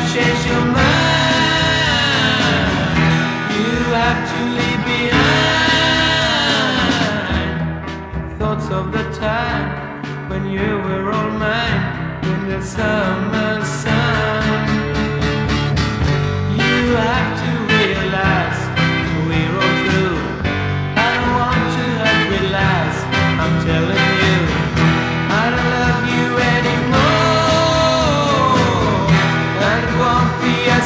change your mind. You have to leave behind thoughts of the time when you were all mine in the summer sun. You have to realize we're all through. I don't want to realize, I'm telling you, I don't love you anymore. And it won't be as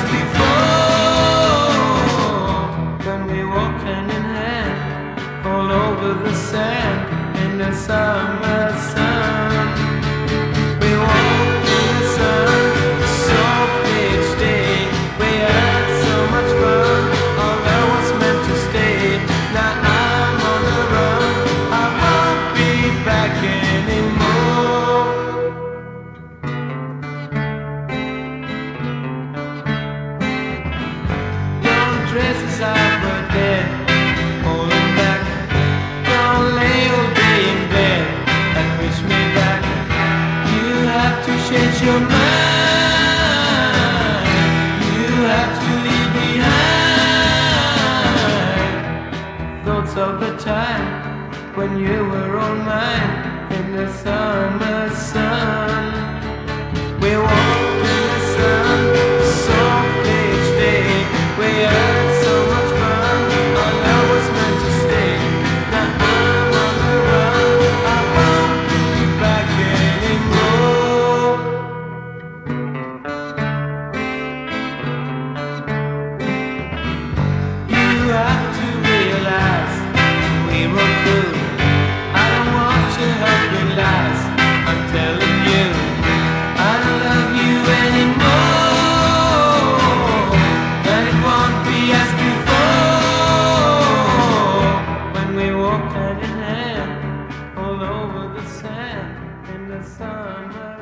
before when we walk hand in hand all over the sand in the summer sun. We walked in the sun, soft each day. We had so much fun, although was meant to stay. Now I'm on the run, I won't be back anymore. Don't dress as I were dead, holding back. Don't lay all day in bed and wish me back. You have to change your mind. You have to leave behind thoughts of the time when you were all mine in the summer sun. We walked in the sun, soft each day. We had so much fun, our love was meant to stay. Now I'm on the run, I won't be back anymore. You have to realize we're all through. I don't want to realize, I'm telling you, I don't love you anymore. And it won't be as before when we walk hand in hand all over the sand in the summer.